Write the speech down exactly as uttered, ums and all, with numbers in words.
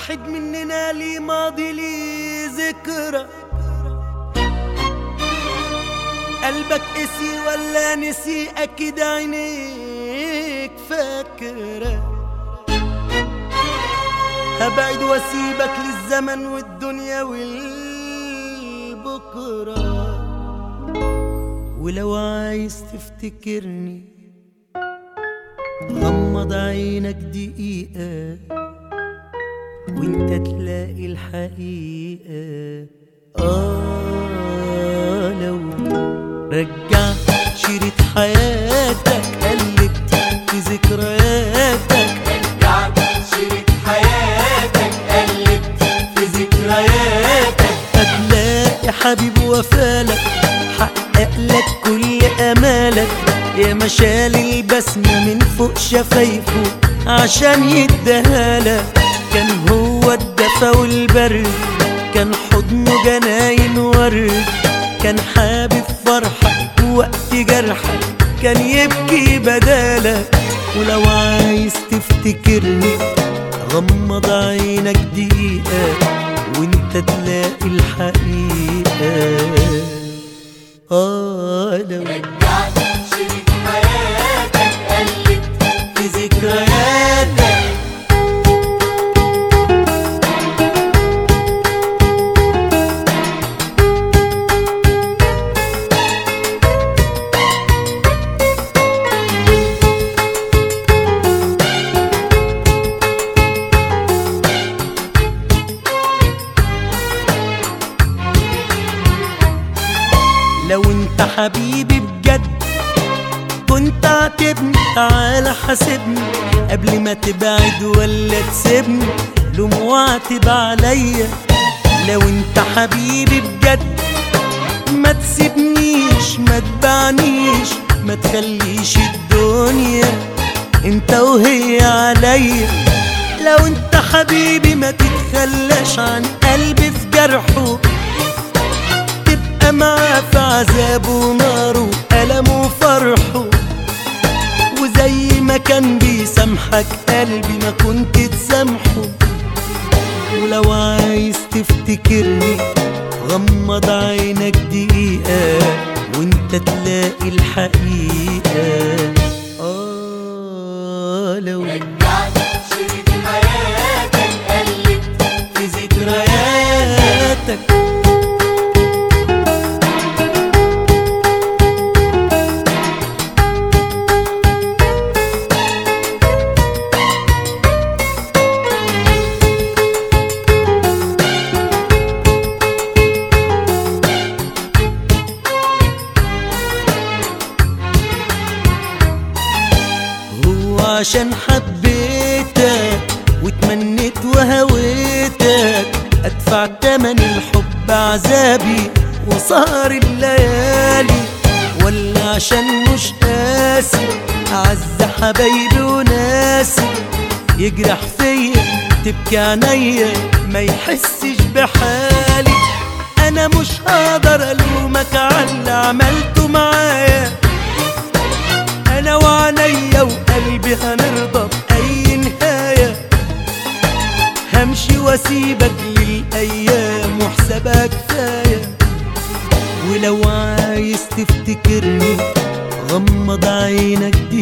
واحد مننا ليه ماضي ليه ذكرى، قلبك قسي ولا نسي؟ أكيد عينيك فاكرة. هبعد واسيبك للزمن والدنيا والبكرة، ولو عايز تفتكرني غمض عينك دقيقة وانت تلاقي الحقيقة. آه لو رجعت شريط حياتك، قلبت في ذكرياتك، رجعت شريط حياتك، قلبت في ذكرياتك، هتلاقي حبيب وفالك حقق لك كل امالك. يا مشال البسمة من فوق شفايفه عشان يديهالك، كان هو الدفا والبرد، كان حضنه جناين ورد، كان حابب فرحك وقت جرحك، كان يبكي بدالك. ولو عايز تفتكرني غمض عينك دقيقة وانت تلاقي الحقيقة. آه لو رجعت شريط حياتك، قلبت في ذكرياتك. لو انت حبيبي بجد كنت عاتبني، تعالى حاسبني قبل ما تبعد ولا تسيبني، لوم واعتب عليا. لو انت حبيبي بجد ما تسيبنيش، ما تبعنيش، ما تخليش الدنيا انت وهي عليا. لو انت حبيبي ما تتخلاش عن قلبي في جرحه، معاه في عذابه وناره وألمه وفرحه، وزي ما كان بيسامحك قلبي ما كنت تسامحه. ولو عايز تفتكرني غمض عينك دقيقة وانت تلاقي الحقيقة. آه لو رجعت شريط حياتك، قلبت في ذكرياتك. عشان حبيتك وتمنيت وهويتك ادفع تمن الحب عذابي وسهر الليالي، ولا عشان مش قاسي اعز حبايبي وناسي يجرح فيا تبكي عينيا ما يحسش بحالي. انا مش هقدر الومك على اللي عملته معايا، انا وعينيا وقلبي هنرضى بأي نهاية. همشي واسيبك للأيام وحسابها كفاية. ولو عايز تفتكرني غمض عينك دي